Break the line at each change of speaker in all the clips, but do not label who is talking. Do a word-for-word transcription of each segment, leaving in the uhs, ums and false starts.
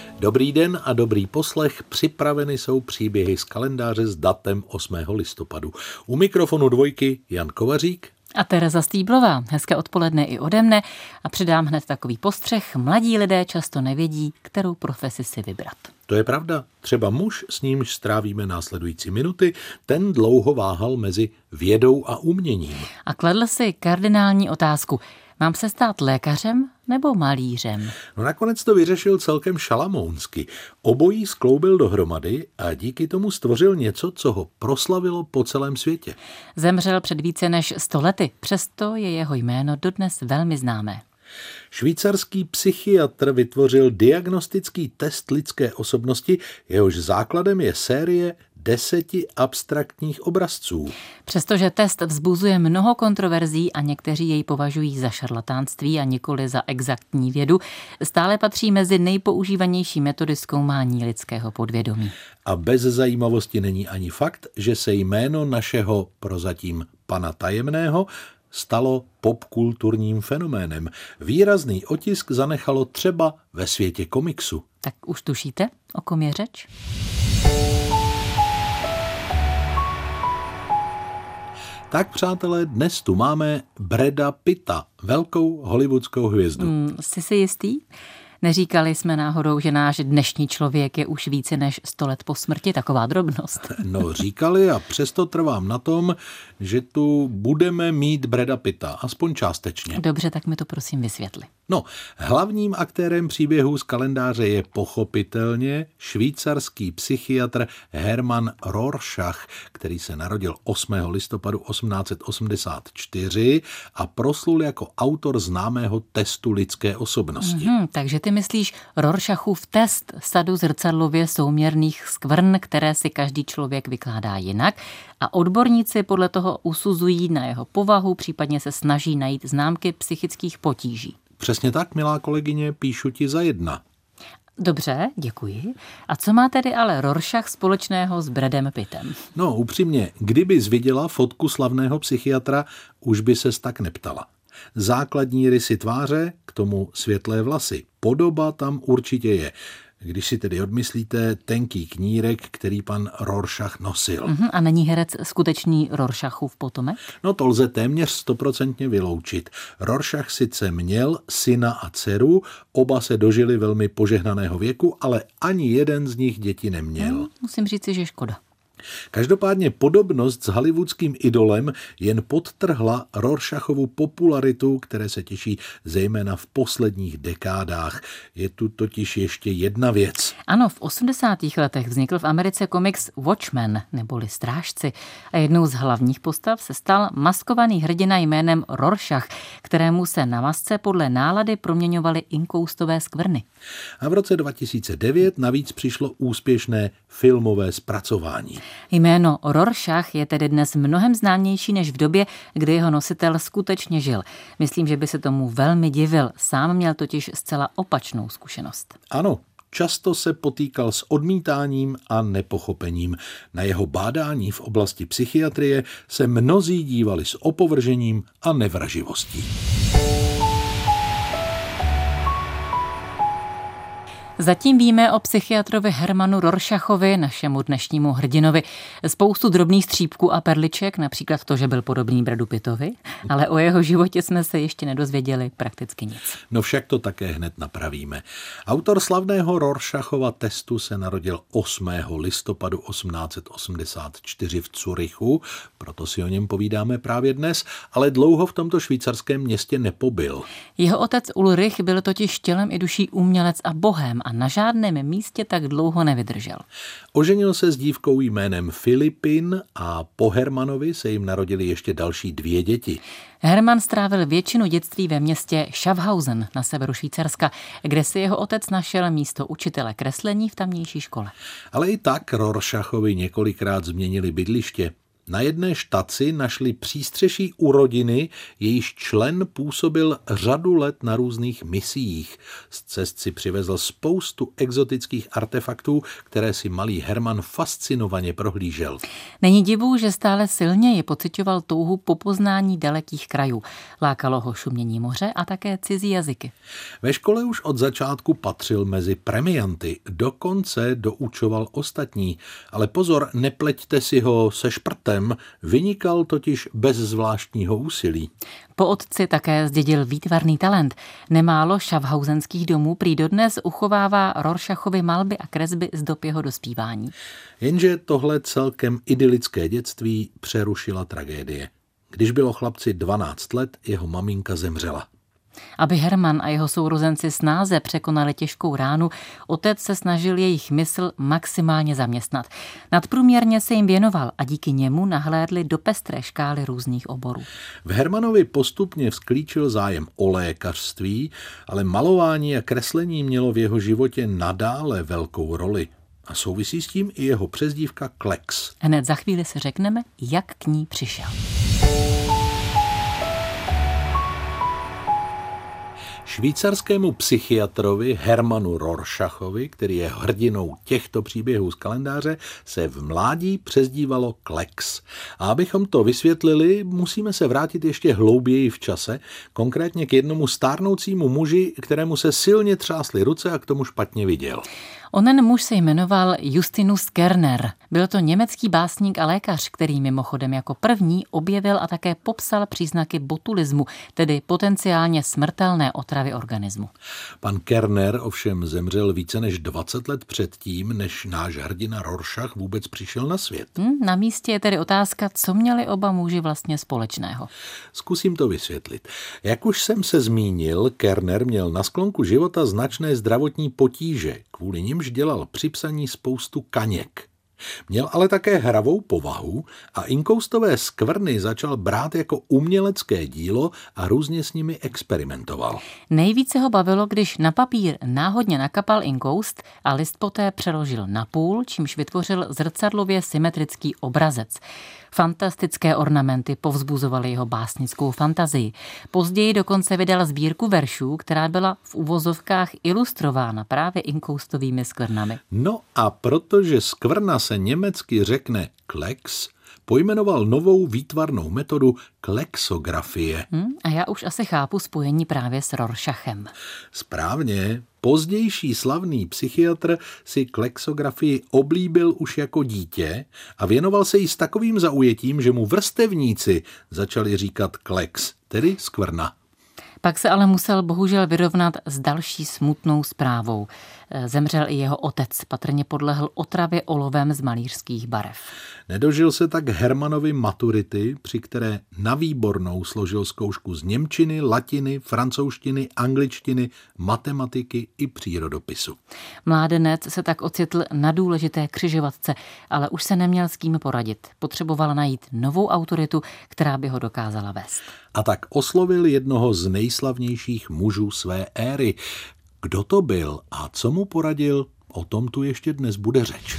Dobrý den a dobrý poslech, připraveny jsou příběhy z kalendáře s datem osmého listopadu. U mikrofonu dvojky Jan Kovařík
a Tereza Stýblová. Hezké odpoledne i ode mne a přidám hned takový postřeh. Mladí lidé často nevědí, kterou profesi si vybrat.
To je pravda. Třeba muž, s nímž strávíme následující minuty, ten dlouho váhal mezi vědou a uměním.
A kladl si kardinální otázku. Mám se stát lékařem nebo malířem?
No nakonec to vyřešil celkem šalamounsky. Obojí skloubil dohromady a díky tomu stvořil něco, co ho proslavilo po celém světě.
Zemřel před více než sto lety, přesto je jeho jméno dodnes velmi známé.
Švýcarský psychiatr vytvořil diagnostický test lidské osobnosti, jehož základem je série deseti abstraktních obrazců.
Přestože test vzbuzuje mnoho kontroverzí a někteří jej považují za šarlatánství a nikoli za exaktní vědu, stále patří mezi nejpoužívanější metody zkoumání lidského podvědomí.
A bez zajímavosti není ani fakt, že se jméno našeho prozatím pana tajemného stalo popkulturním fenoménem. Výrazný otisk zanechalo třeba ve světě komiksu.
Tak už tušíte, o kom je řeč?
Tak, přátelé, dnes tu máme Brada Pitta, velkou hollywoodskou hvězdu.
Hmm, jsi si jistý? Neříkali jsme náhodou, že náš dnešní člověk je už více než sto let po smrti, taková drobnost.
No, říkali a přesto trvám na tom, že tu budeme mít Brada Pitta, aspoň částečně.
Dobře, tak mi to prosím vysvětli.
No, hlavním aktérem příběhu z kalendáře je pochopitelně švýcarský psychiatr Hermann Rorschach, který se narodil osmého listopadu osmnáct set osmdesát čtyři a proslul jako autor známého testu lidské osobnosti.
Mm-hmm, takže ty myslíš Rorschachův test, sadu zrcadlově souměrných skvrn, které si každý člověk vykládá jinak a odborníci podle toho usuzují na jeho povahu, případně se snaží najít známky psychických potíží.
Přesně tak, milá kolegyně, píšu ti za jedna.
Dobře, děkuji. A co má tedy ale Rorschach společného s Bradem Pittem?
No, upřímně, kdybys viděla fotku slavného psychiatra, už by ses tak neptala. Základní rysy tváře, k tomu světlé vlasy. Podoba tam určitě je. Když si tedy odmyslíte tenký knírek, který pan Rorschach nosil.
Uhum, a není herec skutečný Rorschachův potomek?
No to lze téměř stoprocentně vyloučit. Rorschach sice měl syna a dceru, oba se dožili velmi požehnaného věku, ale ani jeden z nich děti neměl.
Hmm, musím říci, že škoda.
Každopádně podobnost s hollywoodským idolem jen podtrhla Rorschachovu popularitu, které se těší zejména v posledních dekádách. Je tu totiž ještě jedna věc.
Ano, v osmdesátých letech vznikl v Americe komiks Watchmen, neboli Strážci, a jednou z hlavních postav se stal maskovaný hrdina jménem Rorschach, kterému se na masce podle nálady proměňovaly inkoustové skvrny.
A v roce dva tisíce devět navíc přišlo úspěšné filmové zpracování.
Jméno Rorschach je tedy dnes mnohem známější než v době, kdy jeho nositel skutečně žil. Myslím, že by se tomu velmi divil. Sám měl totiž zcela opačnou zkušenost.
Ano, často se potýkal s odmítáním a nepochopením. Na jeho bádání v oblasti psychiatrie se mnozí dívali s opovržením a nevraživostí.
Zatím víme o psychiatrovi Hermannu Rorschachovi, našemu dnešnímu hrdinovi, spoustu drobných střípků a perliček, například to, že byl podobný Bradu Pittovi, ale o jeho životě jsme se ještě nedozvěděli prakticky nic.
No však to také hned napravíme. Autor slavného Rorschachova testu se narodil osmého listopadu osmnáct set osmdesát čtyři v Curychu, proto si o něm povídáme právě dnes, ale dlouho v tomto švýcarském městě nepobyl.
Jeho otec Ulrich byl totiž tělem i duší umělec a bohém a na žádném místě tak dlouho nevydržel.
Oženil se s dívkou jménem Filipin a po Hermanovi se jim narodili ještě další dvě děti.
Hermann strávil většinu dětství ve městě Schaffhausen na severu Švýcarska, kde si jeho otec našel místo učitele kreslení v tamnější škole.
Ale i tak Rorschachovi několikrát změnili bydliště. Na jedné štaci našli přístřeší u rodiny, jejíž člen působil řadu let na různých misiích. Z cest si přivezl spoustu exotických artefaktů, které si malý Herman fascinovaně prohlížel.
Není divu, že stále silněji pociťoval touhu po poznání dalekých krajů. Lákalo ho šumění moře a také cizí jazyky.
Ve škole už od začátku patřil mezi premianty, dokonce doučoval ostatní. Ale pozor, nepleťte si ho se šprtem, vynikal totiž bez zvláštního úsilí.
Po otci také zdědil výtvarný talent. Nemálo schaffhausenských domů prý dodnes uchovává Rorschachovy malby a kresby z dob jeho dospívání.
Jenže tohle celkem idylické dětství přerušila tragédie. Když bylo chlapci dvanáct let, jeho maminka zemřela.
Aby Herman a jeho sourozenci snáze překonali těžkou ránu, otec se snažil jejich mysl maximálně zaměstnat. Nadprůměrně se jim věnoval a díky němu nahlédli do pestré škály různých oborů.
V Hermanovi postupně vzklíčil zájem o lékařství, ale malování a kreslení mělo v jeho životě nadále velkou roli. A souvisí s tím i jeho přezdívka Klex.
Hned za chvíli si řekneme, jak k ní přišel.
Švýcarskému psychiatrovi Hermanu Rorschachovi, který je hrdinou těchto příběhů z kalendáře, se v mládí přezdívalo Klex. A abychom to vysvětlili, musíme se vrátit ještě hlouběji v čase, konkrétně k jednomu stárnoucímu muži, kterému se silně třásly ruce a k tomu špatně viděl.
Onen muž se jmenoval Justinus Kerner. Byl to německý básník a lékař, který mimochodem jako první objevil a také popsal příznaky botulismu, tedy potenciálně smrtelné otravy organismu.
Pan Kerner ovšem zemřel více než dvacet let předtím, než náš hrdina Rorschach vůbec přišel na svět.
Hmm, na místě je tedy otázka, co měli oba muži vlastně společného.
Zkusím to vysvětlit. Jak už jsem se zmínil, Kerner měl na sklonku života značné zdravotní potíže, kvůli nimž dělal při psaní spoustu kaněk. Měl ale také hravou povahu a inkoustové skvrny začal brát jako umělecké dílo a různě s nimi experimentoval.
Nejvíce ho bavilo, když na papír náhodně nakapal inkoust a list poté přeložil na půl, čímž vytvořil zrcadlově symetrický obrazec. Fantastické ornamenty povzbuzovaly jeho básnickou fantazii. Později dokonce vydal sbírku veršů, která byla v uvozovkách ilustrována právě inkoustovými skvrnami.
No a protože skvrna se německy řekne Klex, pojmenoval novou výtvarnou metodu klexografie.
Hmm, a já už asi chápu spojení právě s Rorschachem.
Správně. Pozdější slavný psychiatr si klexografii oblíbil už jako dítě a věnoval se jí s takovým zaujetím, že mu vrstevníci začali říkat klex, tedy skvrna.
Pak se ale musel bohužel vyrovnat s další smutnou zprávou. Zemřel i jeho otec, patrně podlehl otravě olovem z malířských barev.
Nedožil se tak Hermanovi maturity, při které na výbornou složil zkoušku z němčiny, latiny, francouzštiny, angličtiny, matematiky i přírodopisu.
Mládenec se tak ocitl na důležité křižovatce, ale už se neměl s kým poradit. Potřeboval najít novou autoritu, která by ho dokázala vést.
A tak oslovil jednoho z nejslavnějších mužů své éry. Kdo to byl a co mu poradil, o tom tu ještě dnes bude řeč.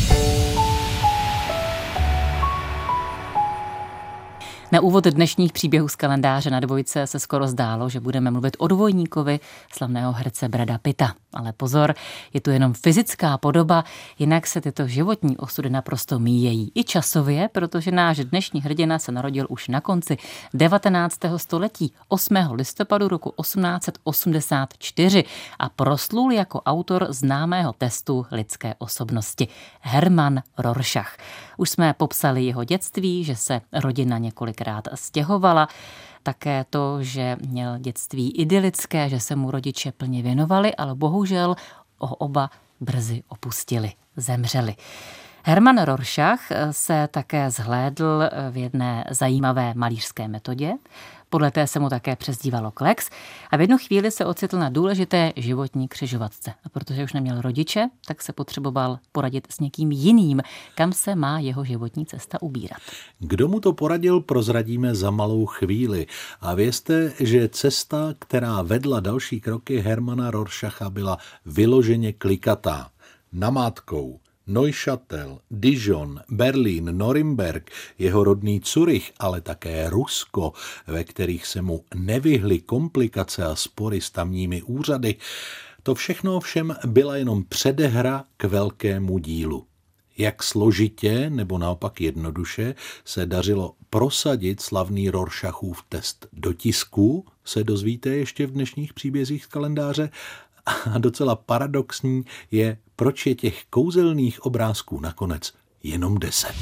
Na úvod dnešních příběhů z kalendáře na dvojce se skoro zdálo, že budeme mluvit o dvojníkovi slavného herce Brada Pitta. Ale pozor, je tu jenom fyzická podoba, jinak se tyto životní osudy naprosto míjejí. I časově, protože náš dnešní hrdina se narodil už na konci devatenáctého století, osmého listopadu roku osmnáct set osmdesát čtyři a proslul jako autor známého testu lidské osobnosti Herman Rorschach. Už jsme popsali jeho dětství, že se rodina několikrát stěhovala, také to, že měl dětství idylické, že se mu rodiče plně věnovali, ale bohužel ho oba brzy opustili, zemřeli. Herman Rorschach se také zhlédl v jedné zajímavé malířské metodě. Podle té se mu také přezdívalo Klex a v jednu chvíli se ocitl na důležité životní křižovatce. A protože už neměl rodiče, tak se potřeboval poradit s někým jiným, kam se má jeho životní cesta ubírat.
Kdo mu to poradil, prozradíme za malou chvíli. A vězte, že cesta, která vedla další kroky Hermana Rorschacha, byla vyloženě klikatá. Namátkou. Neuchâtel, Dijon, Berlín, Norimberk, jeho rodný Curych, ale také Rusko, ve kterých se mu nevyhly komplikace a spory s tamními úřady, to všechno ovšem byla jenom předehra k velkému dílu. Jak složitě nebo naopak jednoduše se dařilo prosadit slavný Rorschachův test do tisku, se dozvíte ještě v dnešních příbězích z kalendáře. A docela paradoxní je, proč je těch kouzelných obrázků nakonec jenom deset.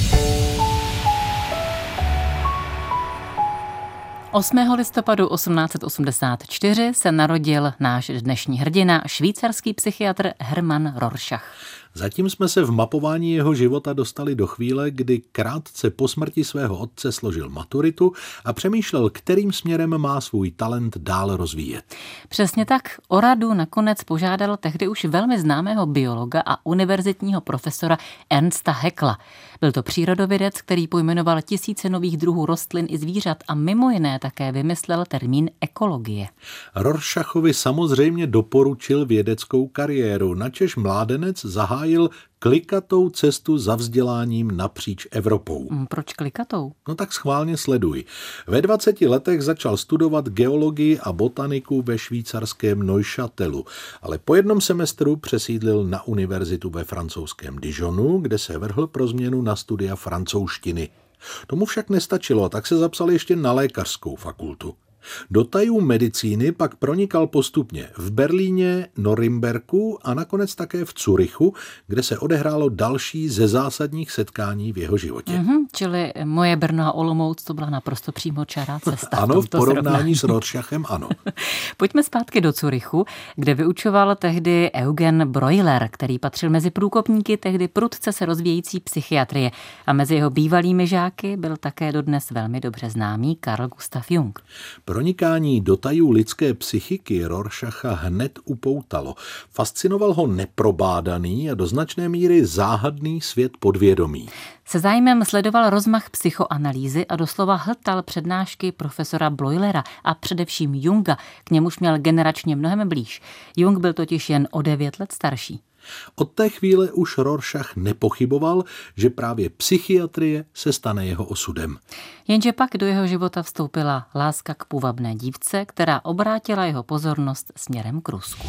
osmého listopadu osmnáct set osmdesát čtyři se narodil náš dnešní hrdina, švýcarský psychiatr Hermann Rorschach.
Zatím jsme se v mapování jeho života dostali do chvíle, kdy krátce po smrti svého otce složil maturitu a přemýšlel, kterým směrem má svůj talent dál rozvíjet.
Přesně tak, o radu nakonec požádal tehdy už velmi známého biologa a univerzitního profesora Ernsta Haeckela. Byl to přírodovědec, který pojmenoval tisíce nových druhů rostlin i zvířat a mimo jiné také vymyslel termín ekologie.
Rorschachovi samozřejmě doporučil vědeckou kariéru, načež mládenec zahájil klikatou cestu za vzděláním napříč Evropou.
Proč klikatou?
No tak schválně sleduj. Ve dvaceti letech začal studovat geologii a botaniku ve švýcarském Neuchâtelu, ale po jednom semestru přesídlil na univerzitu ve francouzském Dijonu, kde se vrhl pro změnu na studia francouzštiny. Tomu však nestačilo, tak se zapsal ještě na lékařskou fakultu. Do tajů medicíny pak pronikal postupně v Berlíně, Norimberku a nakonec také v Curychu, kde se odehrálo další ze zásadních setkání v jeho životě.
Mm-hmm, čili moje Brno a Olomouc to byla naprosto přímočará cesta.
Ano, v porovnání s Rorschachem, ano.
Pojďme zpátky do Curychu, kde vyučoval tehdy Eugen Breuer, který patřil mezi průkopníky tehdy prudce se rozvíjející psychiatrie a mezi jeho bývalými žáky byl také dodnes velmi dobře známý Carl Gustav Jung.
Pronikání do tajů lidské psychiky Rorschacha hned upoutalo. Fascinoval ho neprobádaný a do značné míry záhadný svět podvědomí.
Se zájmem sledoval rozmach psychoanalýzy a doslova hltal přednášky profesora Breuera a především Junga, k němuž měl generačně mnohem blíž. Jung byl totiž jen o devět let starší.
Od té chvíle už Rorschach nepochyboval, že právě psychiatrie se stane jeho osudem.
Jenže pak do jeho života vstoupila láska k půvabné dívce, která obrátila jeho pozornost směrem k Rusku.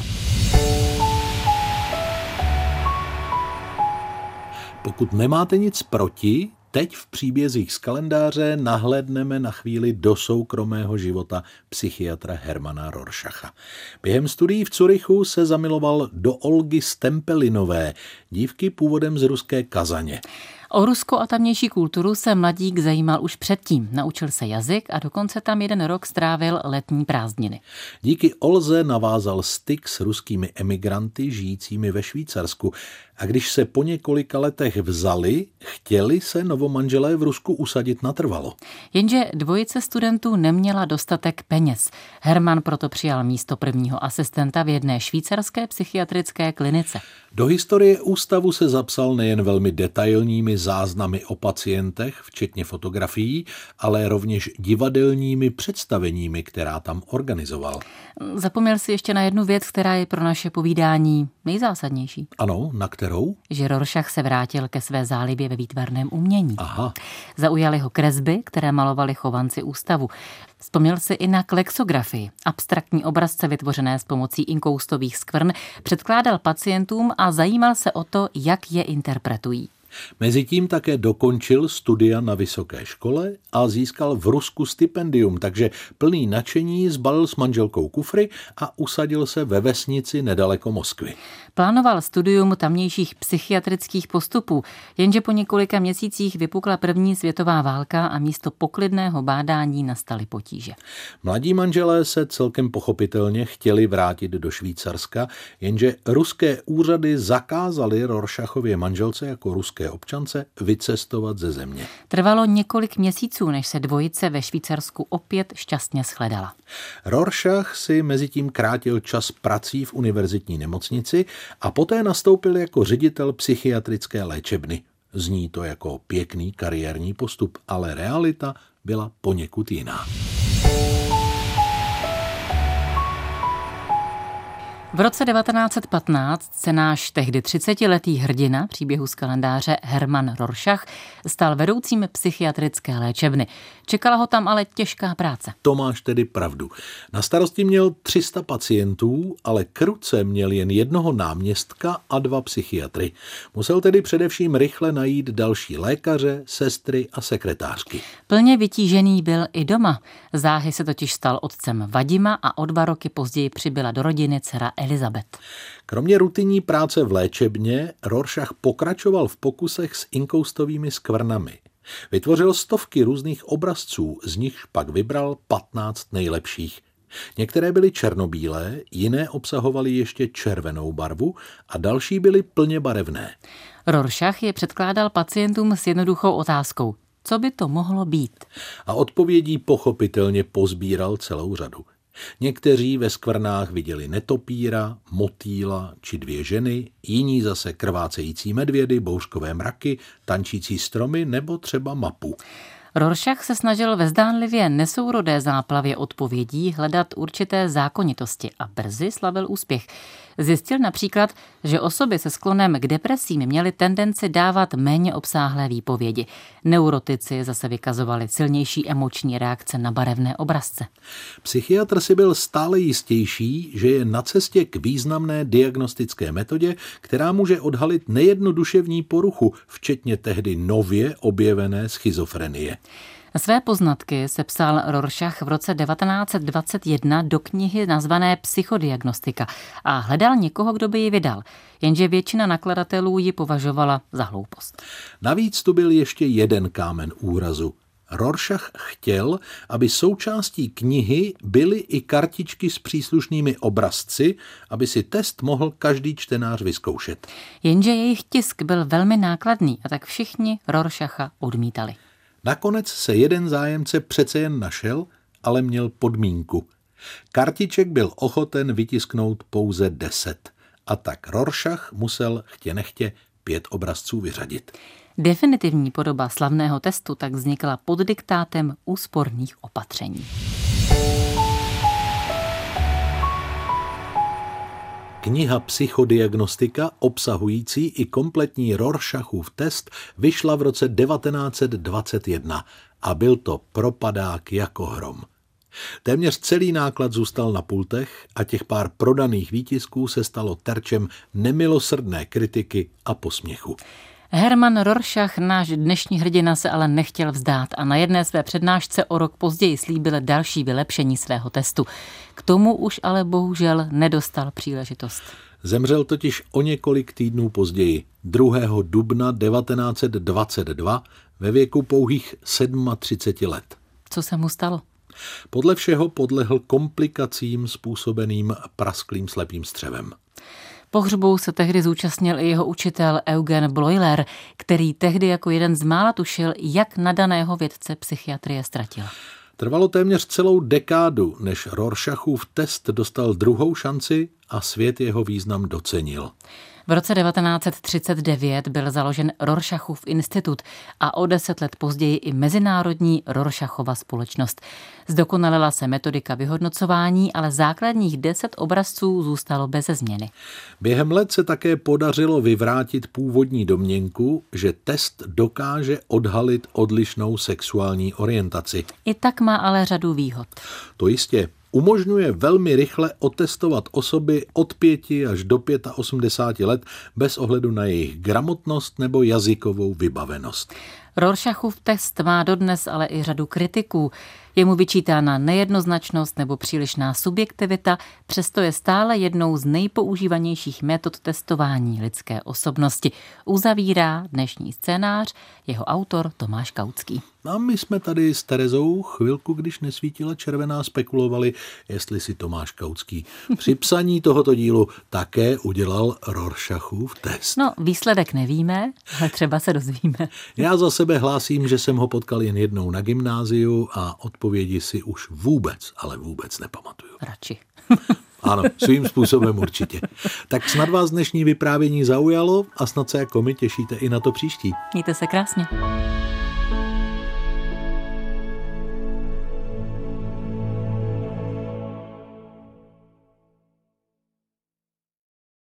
Pokud nemáte nic proti, teď v příbězích z kalendáře nahlédneme na chvíli do soukromého života psychiatra Hermana Rorschacha. Během studií v Curychu se zamiloval do Olgy Stempelinové, dívky původem z ruské Kazaně.
O Rusko a tamnější kulturu se mladík zajímal už předtím. Naučil se jazyk a dokonce tam jeden rok strávil letní prázdniny.
Díky Olze navázal styk s ruskými emigranty žijícími ve Švýcarsku. A když se po několika letech vzali, chtěli se novomanželé v Rusku usadit natrvalo.
Jenže dvojice studentů neměla dostatek peněz. Hermann proto přijal místo prvního asistenta v jedné švýcarské psychiatrické klinice.
Do historie ústavu se zapsal nejen velmi detailními záznamy o pacientech, včetně fotografií, ale rovněž divadelními představeními, která tam organizoval.
Zapomněl si ještě na jednu věc, která je pro naše povídání nejzásadnější.
Ano, na kterou?
Že Rorschach se vrátil ke své zálibě ve výtvarném umění.
Aha.
Zaujaly ho kresby, které malovali chovanci ústavu. Vzpomněl si i na klexografii. Abstraktní obrazce vytvořené s pomocí inkoustových skvrn předkládal pacientům a zajímal se o to, jak je interpretují.
Mezitím také dokončil studia na vysoké škole a získal v Rusku stipendium, takže plný nadšení zbalil s manželkou kufry a usadil se ve vesnici nedaleko Moskvy.
Plánoval studium tamnějších psychiatrických postupů, jenže po několika měsících vypukla první světová válka a místo poklidného bádání nastaly potíže.
Mladí manželé se celkem pochopitelně chtěli vrátit do Švýcarska, jenže ruské úřady zakázaly Rorschachově manželce jako ruské občance vycestovat ze země.
Trvalo několik měsíců, než se dvojice ve Švýcarsku opět šťastně shledala.
Rorschach si mezitím krátil čas prací v univerzitní nemocnici a poté nastoupil jako ředitel psychiatrické léčebny. Zní to jako pěkný kariérní postup, ale realita byla poněkud jiná.
V roce devatenáct set patnáct se náš tehdy třicetiletý hrdina příběhu z kalendáře Herman Rorschach stal vedoucím psychiatrické léčebny. Čekala ho tam ale těžká práce.
To máš tedy pravdu. Na starosti měl tři sta pacientů, ale k ruce měl jen jednoho náměstka a dva psychiatry. Musel tedy především rychle najít další lékaře, sestry a sekretářky.
Plně vytížený byl i doma. Záhy se totiž stal otcem Vadima a o dva roky později přibyla do rodiny dcera Elizabeth.
Kromě rutinní práce v léčebně Rorschach pokračoval v pokusech s inkoustovými skvrnami. Vytvořil stovky různých obrazců, z nichž pak vybral patnáct nejlepších. Některé byly černobílé, jiné obsahovaly ještě červenou barvu a další byly plně barevné.
Rorschach je předkládal pacientům s jednoduchou otázkou: co by to mohlo být?
A odpovědí pochopitelně pozbíral celou řadu. Někteří ve skvrnách viděli netopíra, motýla či dvě ženy, jiní zase krvácející medvědy, bouřkové mraky, tančící stromy nebo třeba mapu.
Rorschach se snažil ve zdánlivě nesourodé záplavě odpovědí hledat určité zákonitosti a brzy slavil úspěch. Zjistil například, že osoby se sklonem k depresím měly tendenci dávat méně obsáhlé výpovědi. Neurotici zase vykazovali silnější emoční reakce na barevné obrazce.
Psychiatr si byl stále jistější, že je na cestě k významné diagnostické metodě, která může odhalit nejednu duševní poruchu, včetně tehdy nově objevené schizofrenie.
Své poznatky sepsal Rorschach v roce devatenáct set dvacet jedna do knihy nazvané Psychodiagnostika a hledal někoho, kdo by ji vydal, jenže většina nakladatelů ji považovala za hloupost.
Navíc tu byl ještě jeden kámen úrazu. Rorschach chtěl, aby součástí knihy byly i kartičky s příslušnými obrazci, aby si test mohl každý čtenář vyzkoušet.
Jenže jejich tisk byl velmi nákladný a tak všichni Rorschacha odmítali.
Nakonec se jeden zájemce přece jen našel, ale měl podmínku. Kartiček byl ochoten vytisknout pouze deset. A tak Rorschach musel chtě nechtě pět obrazců vyřadit.
Definitivní podoba slavného testu tak vznikla pod diktátem úsporných opatření.
Kniha Psychodiagnostika, obsahující i kompletní Rorschachův test, vyšla v roce devatenáct set dvacet jedna a byl to propadák jako hrom. Téměř celý náklad zůstal na pultech a těch pár prodaných výtisků se stalo terčem nemilosrdné kritiky a posměchu.
Herman Rorschach, náš dnešní hrdina, se ale nechtěl vzdát a na jedné své přednášce o rok později slíbil další vylepšení svého testu. K tomu už ale bohužel nedostal příležitost.
Zemřel totiž o několik týdnů později, druhého dubna devatenáct set dvacet dva, ve věku pouhých třicet sedm let.
Co se mu stalo?
Podle všeho podlehl komplikacím způsobeným prasklým slepým střevem.
Pohřbu se tehdy zúčastnil i jeho učitel Eugen Bleuler, který tehdy jako jeden z mála tušil, jak nadaného vědce psychiatrie ztratil.
Trvalo téměř celou dekádu, než Rorschachův test dostal druhou šanci a svět jeho význam docenil.
V roce devatenáct set třicet devět byl založen Rorschachův institut a o deset let později i Mezinárodní Rorschachova společnost. Zdokonalila se metodika vyhodnocování, ale základních deset obrazců zůstalo beze změny.
Během let se také podařilo vyvrátit původní domněnku, že test dokáže odhalit odlišnou sexuální orientaci.
I tak má ale řadu výhod.
To jistě. Umožňuje velmi rychle otestovat osoby od pěti až do osmdesáti pěti let bez ohledu na jejich gramotnost nebo jazykovou vybavenost.
Rorschachův test má dodnes ale i řadu kritiků. Je mu vyčítána nejednoznačnost nebo přílišná subjektivita, přesto je stále jednou z nejpoužívanějších metod testování lidské osobnosti. Uzavírá dnešní scénář jeho autor Tomáš Kautský.
A my jsme tady s Terezou chvilku, když nesvítila červená, spekulovali, jestli si Tomáš Kautský při psaní tohoto dílu také udělal Rorschachův test.
No, výsledek nevíme, ale třeba se dozvíme.
Já za sebe hlásím, že jsem ho potkal jen jednou na gymnáziu a odpovědi si už vůbec, ale vůbec nepamatuju.
Radši.
Ano, svým způsobem určitě. Tak snad vás dnešní vyprávění zaujalo a snad se jako my těšíte i na to příští.
Mějte se krásně.